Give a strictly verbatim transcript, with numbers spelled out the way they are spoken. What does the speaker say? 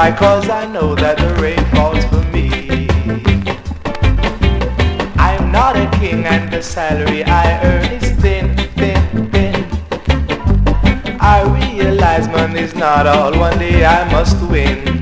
cry, cause I know that the rain falls for me. I'm not a king and the salary I earn is thin, thin, thin. I realize money's not all, one day I must win.